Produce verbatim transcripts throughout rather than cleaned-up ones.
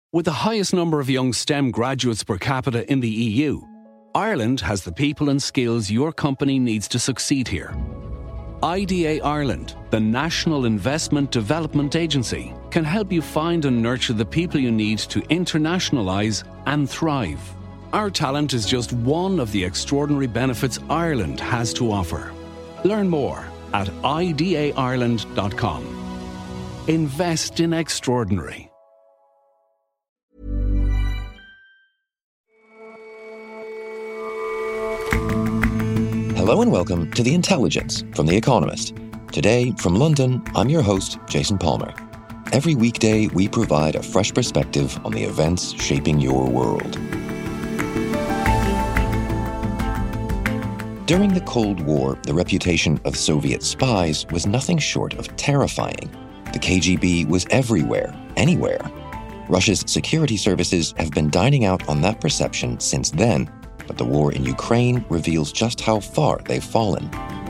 With the highest number of young STEM graduates per capita in the E U, Ireland has the people and skills your company needs to succeed here. I D A Ireland, the National Investment Development Agency, can help you find and nurture the people you need to internationalise and thrive. Our talent is just one of the extraordinary benefits Ireland has to offer. Learn more at I D A Ireland dot com. Invest in extraordinary. Hello and welcome to The Intelligence from The Economist. Today, from London, I'm your host, Jason Palmer. Every weekday, we provide a fresh perspective on the events shaping your world. During the Cold War, the reputation of Soviet spies was nothing short of terrifying. The K G B was everywhere, anywhere. Russia's security services have been dining out on that perception since then, but the war in Ukraine reveals just how far they've fallen.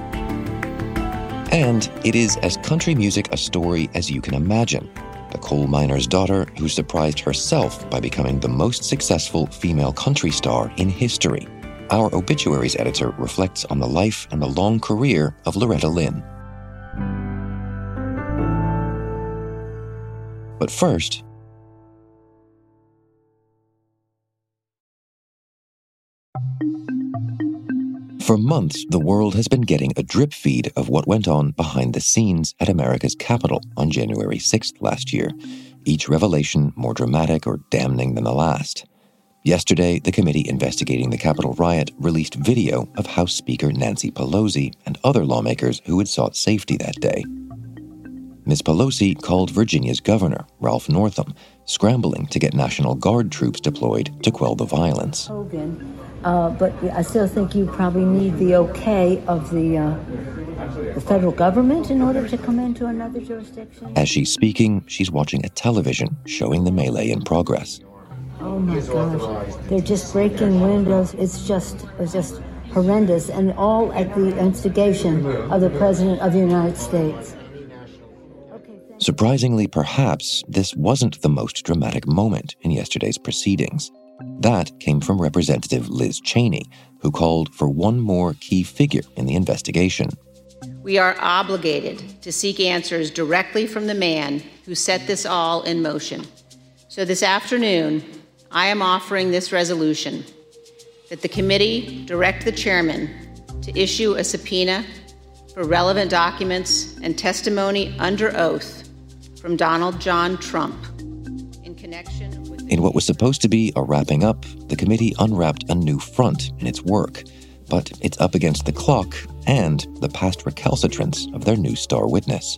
And it is as country music a story as you can imagine. The coal miner's daughter who surprised herself by becoming the most successful female country star in history. Our obituaries editor reflects on the life and the long career of Loretta Lynn. But first, for months, the world has been getting a drip feed of what went on behind the scenes at America's Capitol on January sixth last year, each revelation more dramatic or damning than the last. Yesterday, the committee investigating the Capitol riot released video of House Speaker Nancy Pelosi and other lawmakers who had sought safety that day. Miz Pelosi called Virginia's governor, Ralph Northam, scrambling to get National Guard troops deployed to quell the violence. Hogan. Uh, but I still think you probably need the okay of the, uh, the federal government in order to come into another jurisdiction. As she's speaking, she's watching a television showing the melee in progress. Oh my gosh, they're just breaking windows. It's just, it's just horrendous, and all at the instigation of the President of the United States. Surprisingly, perhaps, this wasn't the most dramatic moment in yesterday's proceedings. That came from Representative Liz Cheney, who called for one more key figure in the investigation. We are obligated to seek answers directly from the man who set this all in motion. So this afternoon, I am offering this resolution that the committee direct the chairman to issue a subpoena for relevant documents and testimony under oath from Donald John Trump in connection with... In what was supposed to be a wrapping up, the committee unwrapped a new front in its work, but it's up against the clock and the past recalcitrance of their new star witness.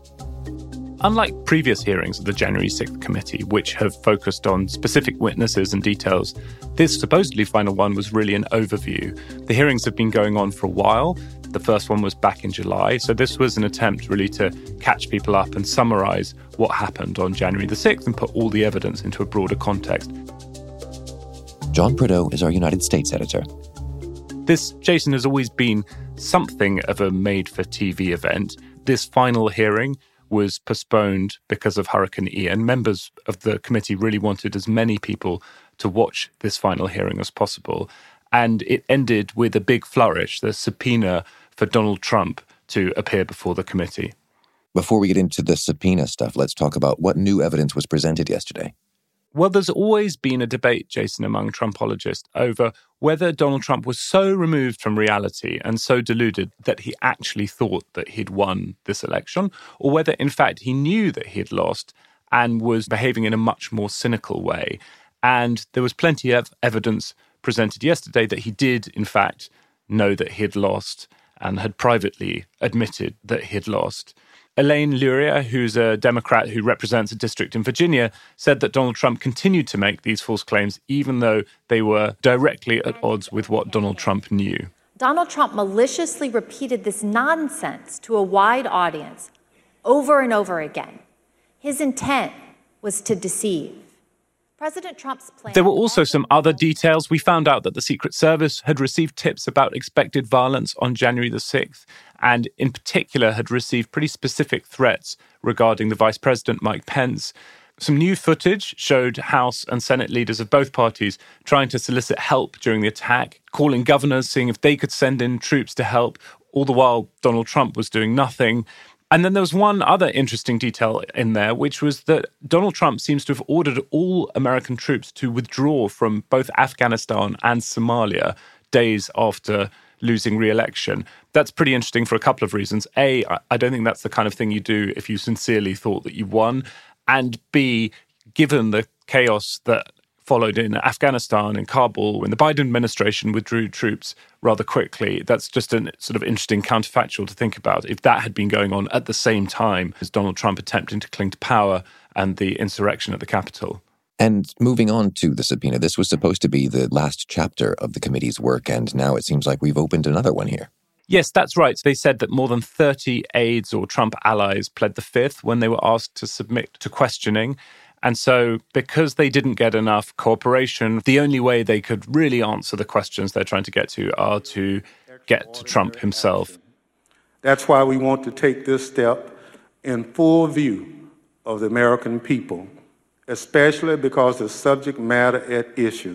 Unlike previous hearings of the January sixth committee, which have focused on specific witnesses and details, this supposedly final one was really an overview. The hearings have been going on for a while. The first one was back in July, so this was an attempt really to catch people up and summarise what happened on January the sixth and put all the evidence into a broader context. John Prideaux is our United States editor. This, Jason, has always been something of a made-for-T V event. This final hearing was postponed because of Hurricane Ian. Members of the committee really wanted as many people to watch this final hearing as possible. And it ended with a big flourish, the subpoena for Donald Trump to appear before the committee. Before we get into the subpoena stuff, let's talk about what new evidence was presented yesterday. Well, there's always been a debate, Jason, among Trumpologists over whether Donald Trump was so removed from reality and so deluded that he actually thought that he'd won this election, or whether, in fact, he knew that he had lost and was behaving in a much more cynical way. And there was plenty of evidence presented yesterday that he did, in fact, know that he had lost and had privately admitted that he had lost. Elaine Luria, who's a Democrat who represents a district in Virginia, said that Donald Trump continued to make these false claims even though they were directly at odds with what Donald Trump knew. Donald Trump maliciously repeated this nonsense to a wide audience over and over again. His intent was to deceive. President Trump's plan... There were also some other details. We found out that the Secret Service had received tips about expected violence on January the sixth, and in particular had received pretty specific threats regarding the Vice President, Mike Pence. Some new footage showed House and Senate leaders of both parties trying to solicit help during the attack, calling governors, seeing if they could send in troops to help. All the while, Donald Trump was doing nothing. And then there was one other interesting detail in there, which was that Donald Trump seems to have ordered all American troops to withdraw from both Afghanistan and Somalia days after losing re-election. That's pretty interesting for a couple of reasons. A, I don't think that's the kind of thing you do if you sincerely thought that you won. And B, given the chaos that followed in Afghanistan and Kabul, when the Biden administration withdrew troops rather quickly, that's just a sort of interesting counterfactual to think about. If that had been going on at the same time as Donald Trump attempting to cling to power and the insurrection at the Capitol. And moving on to the subpoena, this was supposed to be the last chapter of the committee's work, and now it seems like we've opened another one here. Yes, that's right. They said that more than thirty aides or Trump allies pled the fifth when they were asked to submit to questioning. And so because they didn't get enough cooperation, the only way they could really answer the questions they're trying to get to are to get to Trump himself. That's why we want to take this step in full view of the American people, especially because the subject matter at issue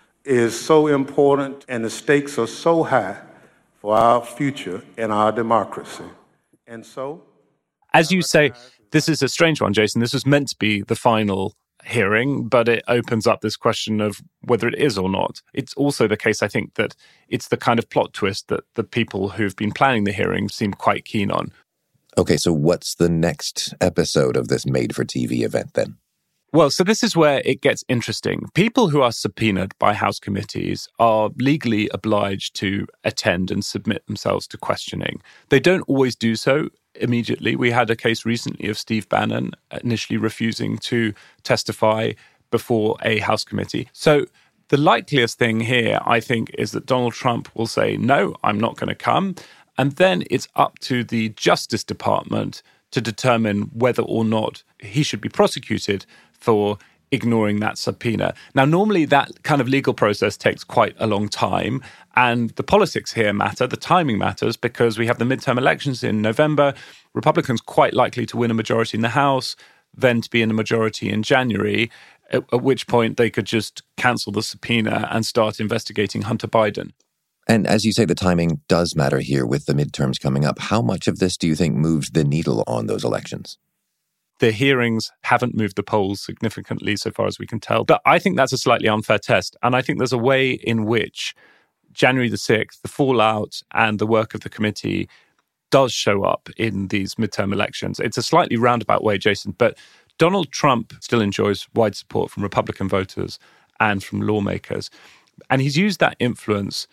is so important and the stakes are so high for our future and our democracy. And so, as you say, this is a strange one, Jason. This was meant to be the final hearing, but it opens up this question of whether it is or not. It's also the case, I think, that it's the kind of plot twist that the people who've been planning the hearing seem quite keen on. Okay, so what's the next episode of this made-for-T V event then? Well, so this is where it gets interesting. People who are subpoenaed by House committees are legally obliged to attend and submit themselves to questioning. They don't always do so immediately. We had a case recently of Steve Bannon initially refusing to testify before a House committee. So the likeliest thing here, I think, is that Donald Trump will say, no, I'm not going to come. And then it's up to the Justice Department to determine whether or not he should be prosecuted for ignoring that subpoena. Now, normally that kind of legal process takes quite a long time, and the politics here matter, the timing matters, because we have the midterm elections in November, Republicans quite likely to win a majority in the House, then to be in a majority in January, at, at which point they could just cancel the subpoena and start investigating Hunter Biden. And as you say, the timing does matter here with the midterms coming up. How much of this do you think moved the needle on those elections? The hearings haven't moved the polls significantly so far as we can tell. But I think that's a slightly unfair test. And I think there's a way in which January the sixth, the fallout and the work of the committee does show up in these midterm elections. It's a slightly roundabout way, Jason, but Donald Trump still enjoys wide support from Republican voters and from lawmakers. And he's used that influence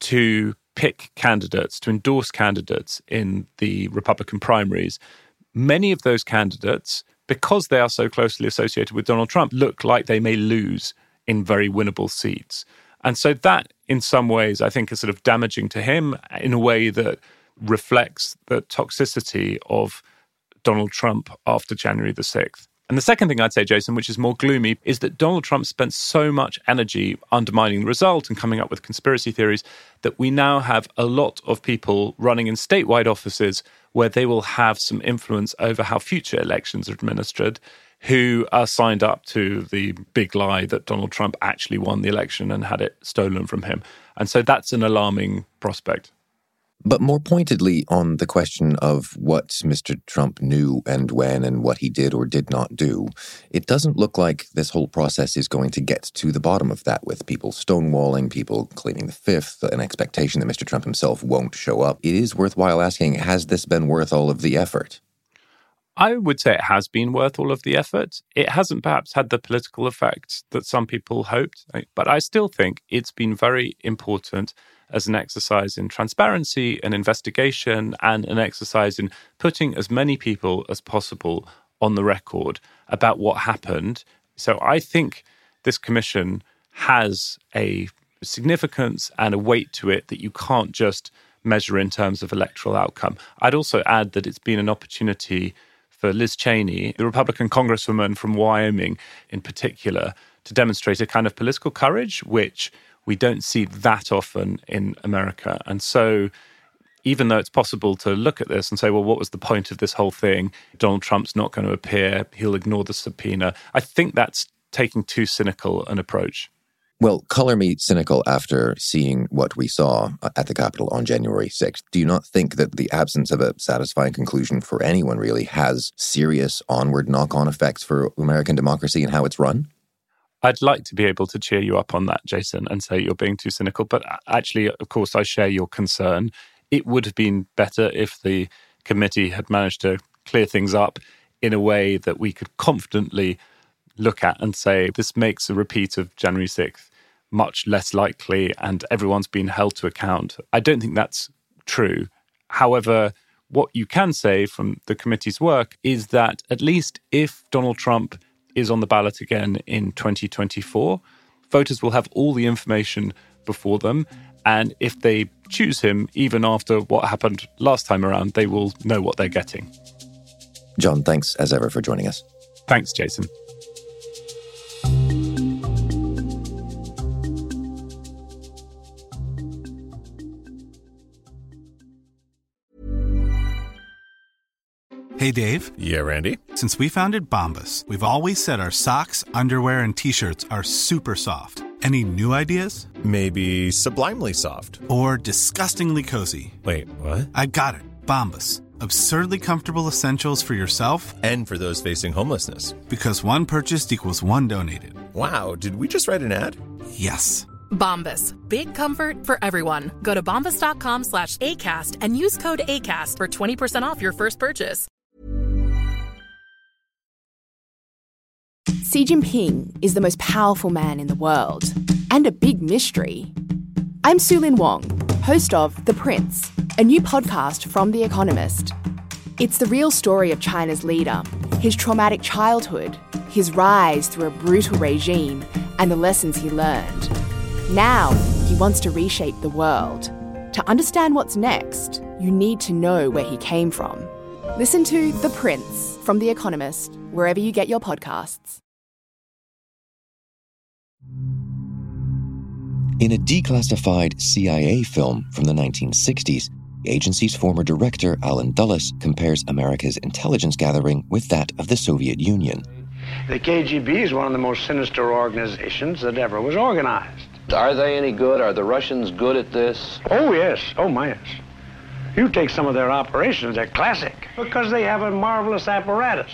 to pick candidates, to endorse candidates in the Republican primaries. Many of those candidates, because they are so closely associated with Donald Trump, look like they may lose in very winnable seats. And so that, in some ways, I think is sort of damaging to him in a way that reflects the toxicity of Donald Trump after January the sixth. And the second thing I'd say, Jason, which is more gloomy, is that Donald Trump spent so much energy undermining the result and coming up with conspiracy theories that we now have a lot of people running in statewide offices where they will have some influence over how future elections are administered, who are signed up to the big lie that Donald Trump actually won the election and had it stolen from him. And so that's an alarming prospect. But more pointedly on the question of what Mister Trump knew and when and what he did or did not do, it doesn't look like this whole process is going to get to the bottom of that, with people stonewalling, people claiming the fifth, an expectation that Mister Trump himself won't show up. It is worthwhile asking, has this been worth all of the effort? I would say it has been worth all of the effort. It hasn't perhaps had the political effect that some people hoped, but I still think it's been very important as an exercise in transparency and investigation and an exercise in putting as many people as possible on the record about what happened. So I think this commission has a significance and a weight to it that you can't just measure in terms of electoral outcome. I'd also add that it's been an opportunity for Liz Cheney, the Republican congresswoman from Wyoming in particular, to demonstrate a kind of political courage, which we don't see that often in America. And so even though it's possible to look at this and say, well, what was the point of this whole thing? Donald Trump's not going to appear. He'll ignore the subpoena. I think that's taking too cynical an approach. Well, color me cynical after seeing what we saw at the Capitol on January sixth. Do you not think that the absence of a satisfying conclusion for anyone really has serious onward knock-on effects for American democracy and how it's run? I'd like to be able to cheer you up on that, Jason, and say you're being too cynical. But actually, of course, I share your concern. It would have been better if the committee had managed to clear things up in a way that we could confidently look at and say, this makes a repeat of January sixth much less likely and everyone's been held to account. I don't think that's true. However, what you can say from the committee's work is that at least if Donald Trump is on the ballot again in twenty twenty-four, voters will have all the information before them. And if they choose him, even after what happened last time around, they will know what they're getting. John, thanks as ever for joining us. Thanks, Jason. Hey, Dave. Yeah, Randy. Since we founded Bombas, we've always said our socks, underwear, and T-shirts are super soft. Any new ideas? Maybe sublimely soft. Or disgustingly cozy. Wait, what? I got it. Bombas. Absurdly comfortable essentials for yourself and for those facing homelessness. Because one purchased equals one donated. Wow, did we just write an ad? Yes. Bombas. Big comfort for everyone. Go to bombas.com slash ACAST and use code ACAST for twenty percent off your first purchase. Xi Jinping is the most powerful man in the world, and a big mystery. I'm Su-Lin Wong, host of The Prince, a new podcast from The Economist. It's the real story of China's leader, his traumatic childhood, his rise through a brutal regime, and the lessons he learned. Now, he wants to reshape the world. To understand what's next, you need to know where he came from. Listen to The Prince from The Economist, wherever you get your podcasts. In a declassified C I A film from the nineteen sixties, the agency's former director, Alan Dulles, compares America's intelligence gathering with that of the Soviet Union. The K G B is one of the most sinister organizations that ever was organized. Are they any good? Are the Russians good at this? Oh, yes. Oh, my, yes. You take some of their operations, they're classic, because they have a marvelous apparatus.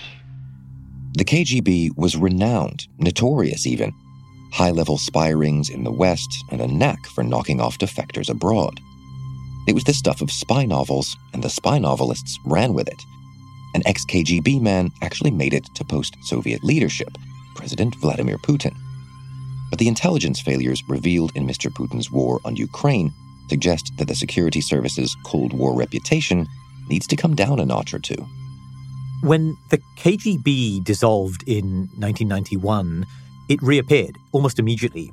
The K G B was renowned, notorious even. High-level spy rings in the West and a knack for knocking off defectors abroad. It was the stuff of spy novels, and the spy novelists ran with it. An ex-K G B man actually made it to post-Soviet leadership, President Vladimir Putin. But the intelligence failures revealed in Mister Putin's war on Ukraine suggest that the security service's Cold War reputation needs to come down a notch or two. When the K G B dissolved in nineteen ninety-one, it reappeared almost immediately.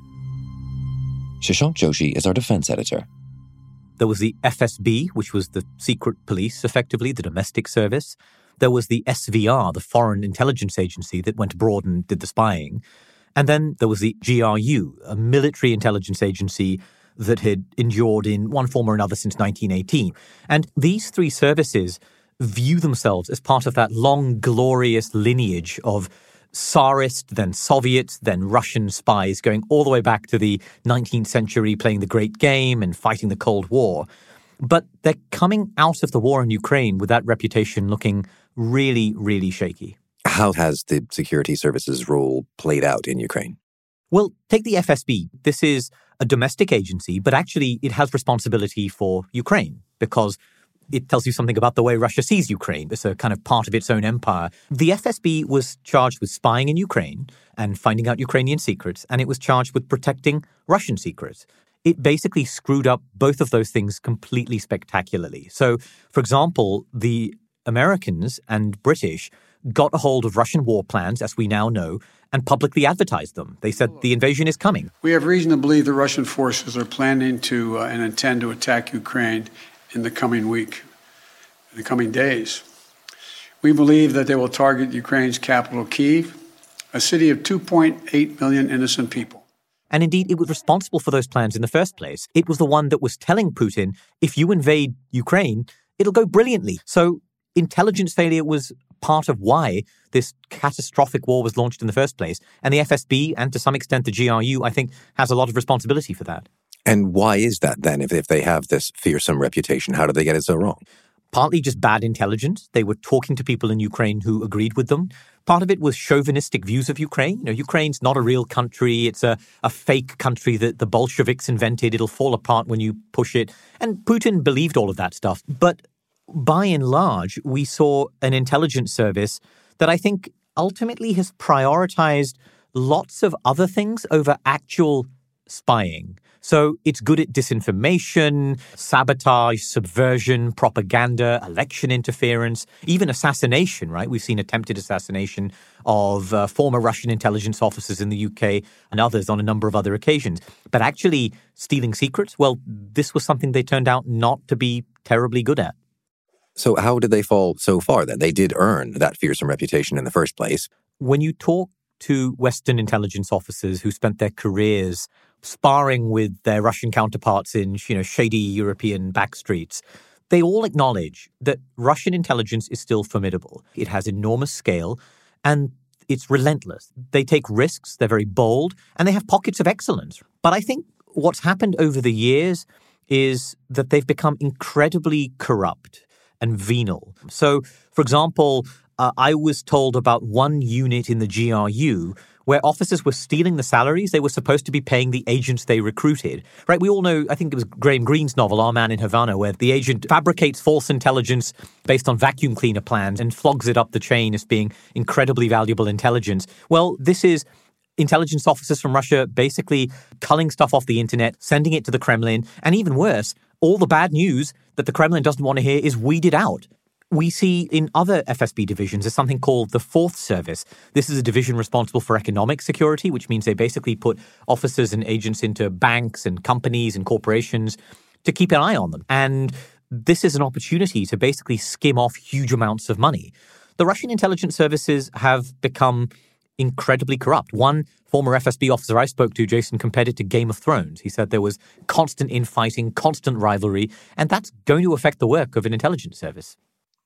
Shashank Joshi is our defense editor. There was the F S B, which was the secret police, effectively, the domestic service. There was the S V R, the Foreign Intelligence Agency that went abroad and did the spying. And then there was the G R U, a military intelligence agency that had endured in one form or another since nineteen eighteen. And these three services view themselves as part of that long, glorious lineage of Tsarist, then Soviet, then Russian spies going all the way back to the nineteenth century, playing the Great Game and fighting the Cold War. But they're coming out of the war in Ukraine with that reputation looking really, really shaky. How has the security services role played out in Ukraine? Well, take the F S B. This is a domestic agency, but actually it has responsibility for Ukraine because it tells you something about the way Russia sees Ukraine. It's a kind of part of its own empire. The F S B was charged with spying in Ukraine and finding out Ukrainian secrets, and it was charged with protecting Russian secrets. It basically screwed up both of those things completely spectacularly. So, for example, the Americans and British got a hold of Russian war plans, as we now know, and publicly advertised them. They said the invasion is coming. We have reason to believe the Russian forces are planning to uh, and intend to attack Ukraine in the coming week, in the coming days. We believe that they will target Ukraine's capital, Kyiv, a city of two point eight million innocent people. And indeed, it was responsible for those plans in the first place. It was the one that was telling Putin, if you invade Ukraine, it'll go brilliantly. So intelligence failure was part of why this catastrophic war was launched in the first place. And the F S B, and to some extent the G R U, I think, has a lot of responsibility for that. And why is that then, if, if they have this fearsome reputation? How did they get it so wrong? Partly just bad intelligence. They were talking to people in Ukraine who agreed with them. Part of it was chauvinistic views of Ukraine. You know, Ukraine's not a real country. It's a, a fake country that the Bolsheviks invented. It'll fall apart when you push it. And Putin believed all of that stuff. But by and large, we saw an intelligence service that I think ultimately has prioritized lots of other things over actual spying. So it's good at disinformation, sabotage, subversion, propaganda, election interference, even assassination, right? We've seen attempted assassination of uh, former Russian intelligence officers in the U K and others on a number of other occasions. But actually stealing secrets, well, this was something they turned out not to be terribly good at. So how did they fall so far then? They did earn that fearsome reputation in the first place. When you talk to Western intelligence officers who spent their careers sparring with their Russian counterparts in, you know, shady European backstreets, they all acknowledge that Russian intelligence is still formidable. It has enormous scale and it's relentless. They take risks, they're very bold, and they have pockets of excellence. But I think what's happened over the years is that they've become incredibly corrupt and venal. So, for example, uh, I was told about one unit in the G R U where officers were stealing the salaries they were supposed to be paying the agents they recruited. Right? We all know, I think it was Graham Greene's novel, Our Man in Havana, where the agent fabricates false intelligence based on vacuum cleaner plans and flogs it up the chain as being incredibly valuable intelligence. Well, this is intelligence officers from Russia basically culling stuff off the internet, sending it to the Kremlin, and even worse, all the bad news that the Kremlin doesn't want to hear is weeded out. We see in other F S B divisions there's something called the Fourth Service. This is a division responsible for economic security, which means they basically put officers and agents into banks and companies and corporations to keep an eye on them. And this is an opportunity to basically skim off huge amounts of money. The Russian intelligence services have become incredibly corrupt. One former F S B officer I spoke to, Jason, compared it to Game of Thrones. He said there was constant infighting, constant rivalry, and that's going to affect the work of an intelligence service.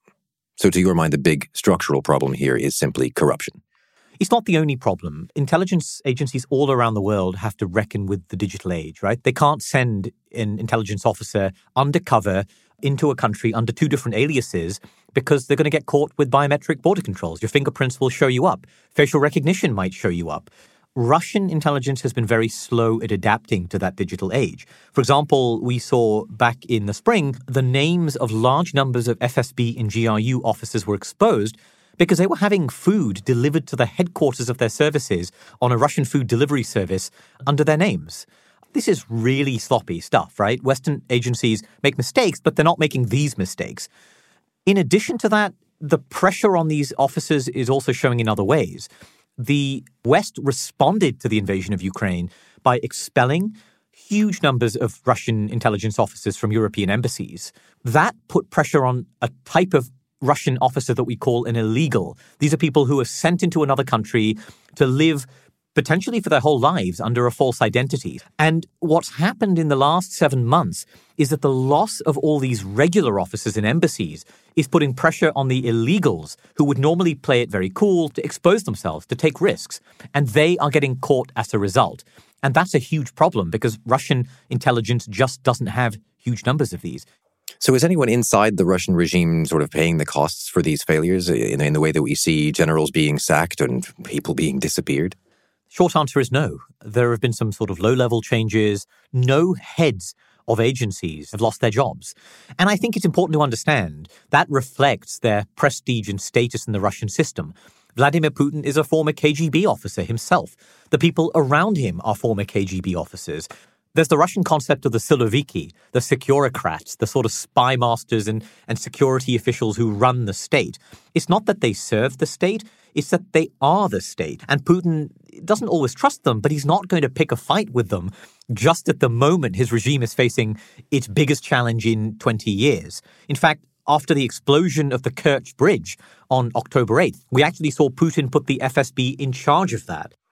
So to your mind, the big structural problem here is simply corruption. It's not the only problem. Intelligence agencies all around the world have to reckon with the digital age, right? They can't send an intelligence officer undercover into a country under two different aliases because they're going to get caught with biometric border controls. Your fingerprints will show you up. Facial recognition might show you up. Russian intelligence has been very slow at adapting to that digital age. For example, we saw back in the spring, the names of large numbers of F S B and G R U officers were exposed because they were having food delivered to the headquarters of their services on a Russian food delivery service under their names. This is really sloppy stuff, right? Western agencies make mistakes, but they're not making these mistakes. In addition to that, the pressure on these officers is also showing in other ways. The West responded to the invasion of Ukraine by expelling huge numbers of Russian intelligence officers from European embassies. That put pressure on a type of Russian officer that we call an illegal. These are people who are sent into another country to live potentially for their whole lives under a false identity. And what's happened in the last seven months is that the loss of all these regular officers in embassies is putting pressure on the illegals who would normally play it very cool to expose themselves, to take risks. And they are getting caught as a result. And that's a huge problem because Russian intelligence just doesn't have huge numbers of these. So is anyone inside the Russian regime sort of paying the costs for these failures in, in the way that we see generals being sacked and people being disappeared? Short answer is no. There have been some sort of low-level changes. No heads of agencies have lost their jobs. And I think it's important to understand that reflects their prestige and status in the Russian system. Vladimir Putin is a former K G B officer himself. The people around him are former K G B officers. There's the Russian concept of the siloviki, the securocrats, the sort of spy masters and, and security officials who run the state. It's not that they serve the state, it's that they are the state. And Putin doesn't always trust them, but he's not going to pick a fight with them just at the moment his regime is facing its biggest challenge in twenty years. In fact, after the explosion of the Kerch Bridge on October eighth, we actually saw Putin put the F S B in charge of that.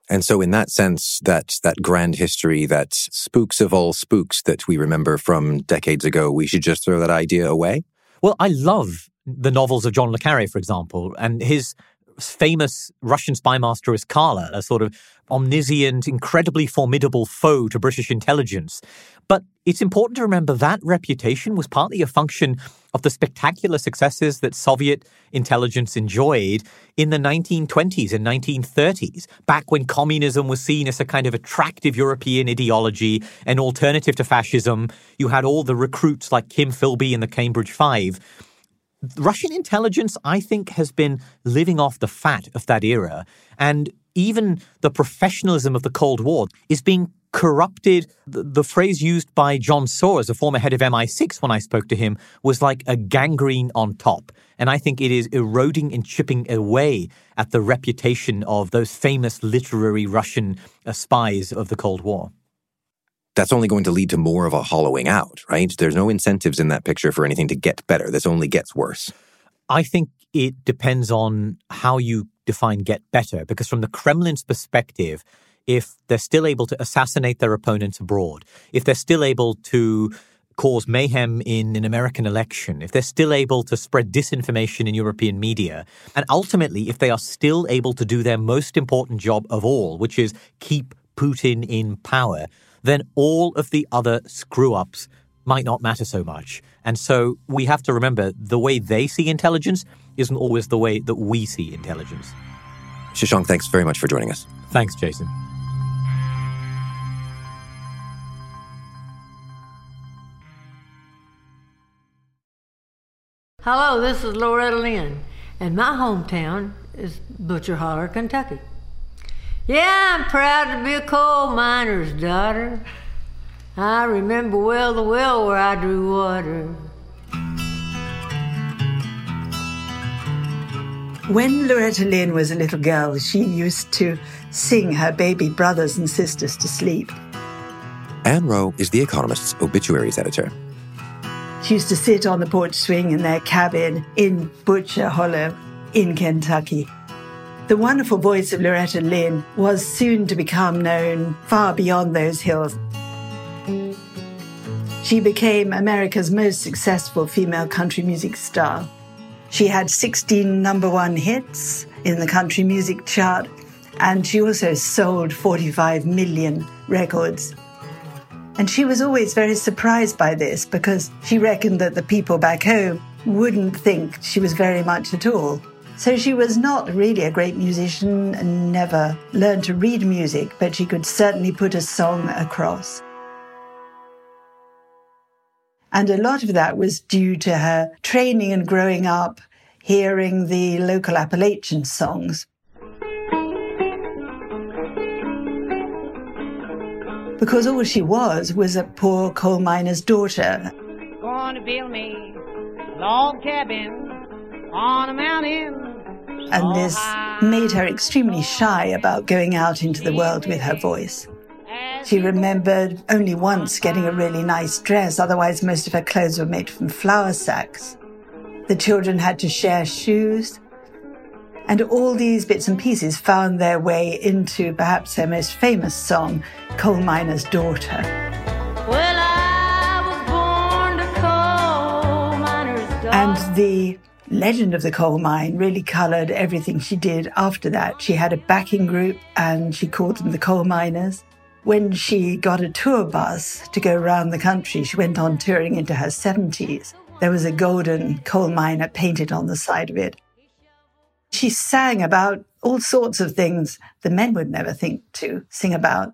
And so in that sense, that that grand history, that spooks of all spooks that we remember from decades ago, we should just throw that idea away? Well, I love the novels of John le Carré, for example, and his famous Russian spy master is Karla, a sort of omniscient, incredibly formidable foe to British intelligence. But it's important to remember that reputation was partly a function of the spectacular successes that Soviet intelligence enjoyed in the nineteen twenties and nineteen thirties, back when communism was seen as a kind of attractive European ideology, an alternative to fascism. You had all the recruits like Kim Philby and the Cambridge Five. Russian intelligence, I think, has been living off the fat of that era. And even the professionalism of the Cold War is being corrupted. The, the phrase used by John Soares, the former head of M I six, when I spoke to him, was like a gangrene on top. And I think it is eroding and chipping away at the reputation of those famous literary Russian uh, spies of the Cold War. That's only going to lead to more of a hollowing out, right? There's no incentives in that picture for anything to get better. This only gets worse. I think it depends on how you define get better, because from the Kremlin's perspective, if they're still able to assassinate their opponents abroad, if they're still able to cause mayhem in an American election, if they're still able to spread disinformation in European media, and ultimately if they are still able to do their most important job of all, which is keep Putin in power, then all of the other screw-ups might not matter so much. And so we have to remember the way they see intelligence isn't always the way that we see intelligence. Shashank, thanks very much for joining us. Thanks, Jason. Hello, this is Loretta Lynn, and my hometown is Butcher Holler, Kentucky. Yeah, I'm proud to be a coal miner's daughter. I remember well the well where I drew water. When Loretta Lynn was a little girl, she used to sing her baby brothers and sisters to sleep. Anne Rowe is The Economist's obituaries editor. She used to sit on the porch swing in their cabin in Butcher Hollow in Kentucky. The wonderful voice of Loretta Lynn was soon to become known far beyond those hills. She became America's most successful female country music star. She had sixteen number one hits in the country music chart, and she also sold forty-five million records. And she was always very surprised by this because she reckoned that the people back home wouldn't think she was very much at all. So she was not really a great musician and never learned to read music, but she could certainly put a song across. And a lot of that was due to her training and growing up, hearing the local Appalachian songs. Because all she was was a poor coal miner's daughter. Going to build me a log cabin on a mountain. And this made her extremely shy about going out into the world with her voice. She remembered only once getting a really nice dress, otherwise most of her clothes were made from flour sacks. The children had to share shoes. And all these bits and pieces found their way into perhaps her most famous song, Coal Miner's Daughter. Well, I was born to coal miner's daughter. And the legend of the coal mine really coloured everything she did after that. She had a backing group and she called them the Coal Miners. When she got a tour bus to go around the country, she went on touring into her seventies. There was a golden coal miner painted on the side of it. She sang about all sorts of things the men would never think to sing about,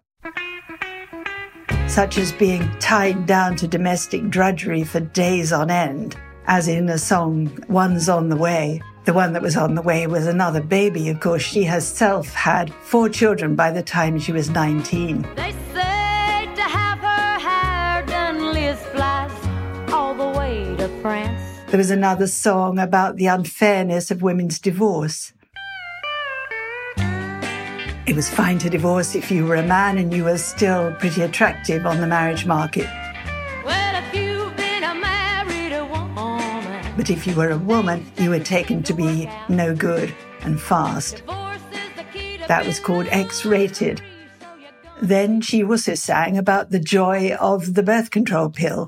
such as being tied down to domestic drudgery for days on end, as in a song, One's on the Way. The one that was on the way was another baby. Of course, she herself had four children by the time she was nineteen. They say to have her hair done, Liz flies all the way to France. There was another song about the unfairness of women's divorce. It was fine to divorce if you were a man and you were still pretty attractive on the marriage market. Well, if you've been a married a woman. But if you were a woman, you were taken to be no good and fast. Divorce is the key to That was called X-Rated. Then she also sang about the joy of the birth control pill,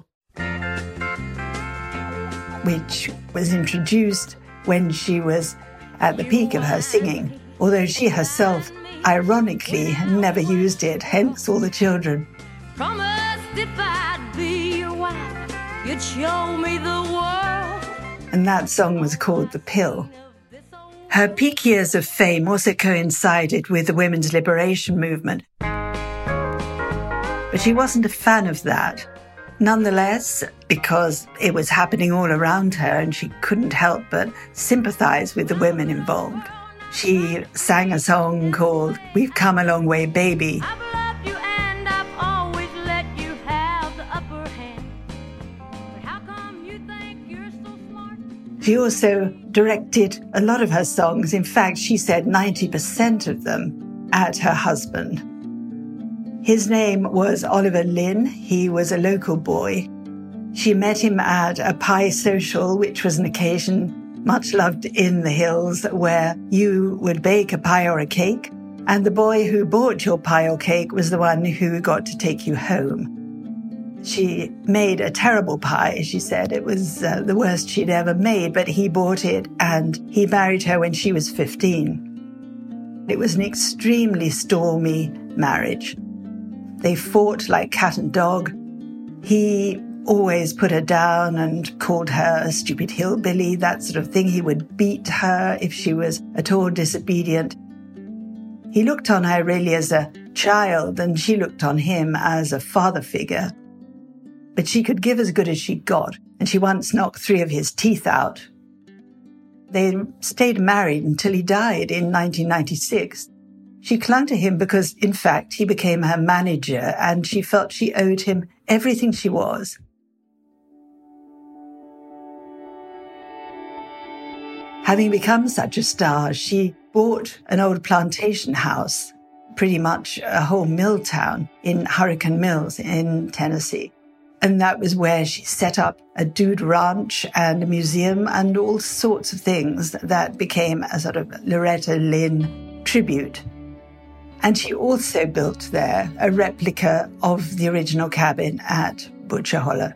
which was introduced when she was at the peak of her singing, although she herself, ironically, never used it, hence all the children. Promised if I'd be your wife, you'd show me the world. And that song was called The Pill. Her peak years of fame also coincided with the women's liberation movement. But she wasn't a fan of that. Nonetheless, because it was happening all around her and she couldn't help but sympathize with the women involved, she sang a song called We've Come a Long Way, Baby. She also directed a lot of her songs. In fact, she said ninety percent of them at her husband. His name was Oliver Lynn. He was a local boy. She met him at a pie social, which was an occasion much loved in the hills where you would bake a pie or a cake, and the boy who bought your pie or cake was the one who got to take you home. She made a terrible pie, she said. It was uh, the worst she'd ever made, but he bought it and he married her when she was fifteen. It was an extremely stormy marriage. They fought like cat and dog. He always put her down and called her a stupid hillbilly, that sort of thing. He would beat her if she was at all disobedient. He looked on her really as a child, and she looked on him as a father figure. But she could give as good as she got, and she once knocked three of his teeth out. They stayed married until he died in nineteen ninety-six. She clung to him because, in fact, he became her manager, and she felt she owed him everything she was. Having become such a star, she bought an old plantation house, pretty much a whole mill town, in Hurricane Mills in Tennessee. And that was where she set up a dude ranch and a museum and all sorts of things that became a sort of Loretta Lynn tribute. And she also built there a replica of the original cabin at Butcher Hollow.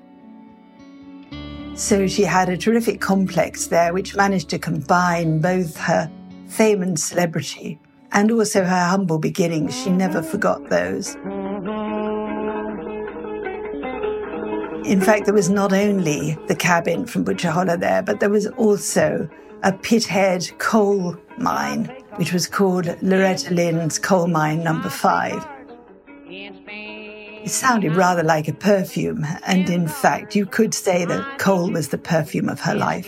So she had a terrific complex there which managed to combine both her fame and celebrity and also her humble beginnings. She never forgot those. In fact, there was not only the cabin from Butcher Hollow there, but there was also a pithead coal mine, which was called Loretta Lynn's Coal Mine Number Five. It sounded rather like a perfume, and in fact, you could say that coal was the perfume of her life.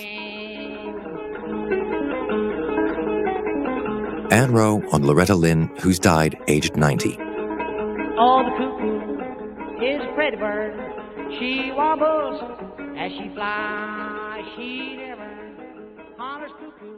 Ann Rowe on Loretta Lynn, who's died aged ninety. Oh, the cuckoo is a pretty bird. She warbles as she flies. She never hollers cuckoo.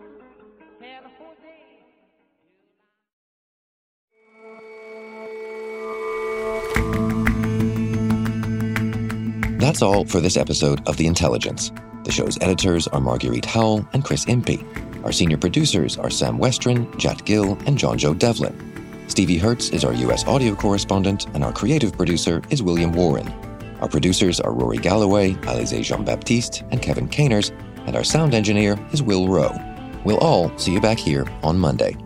That's all for this episode of The Intelligence. The show's editors are Marguerite Howell and Chris Impey. Our senior producers are Sam Westron, Jat Gill, and John Joe Devlin. Stevie Hertz is our U S audio correspondent, and our creative producer is William Warren. Our producers are Rory Galloway, Alizé Jean-Baptiste, and Kevin Caners, and our sound engineer is Will Rowe. We'll all see you back here on Monday.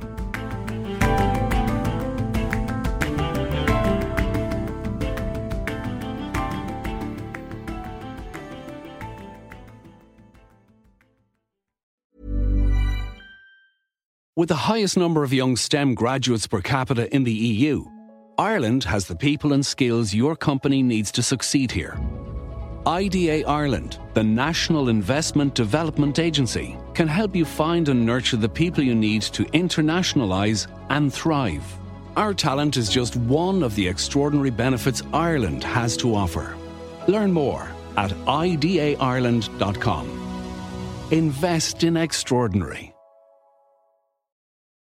With the highest number of young STEM graduates per capita in the E U, Ireland has the people and skills your company needs to succeed here. I D A Ireland, the National Investment Development Agency, can help you find and nurture the people you need to internationalise and thrive. Our talent is just one of the extraordinary benefits Ireland has to offer. Learn more at I D A Ireland dot com. Invest in extraordinary.